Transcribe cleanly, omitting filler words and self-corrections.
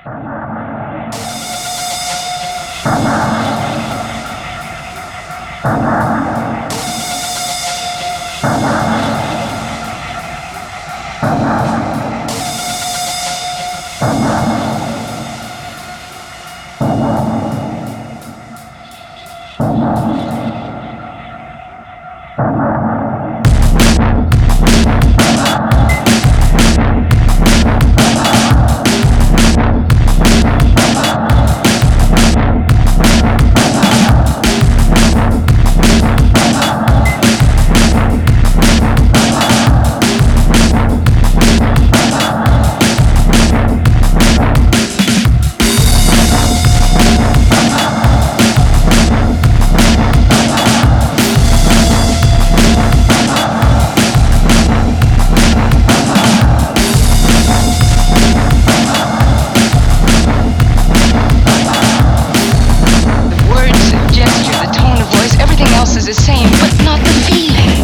The words, the gesture, the tone of voice, everything else is the same, but not the feeling.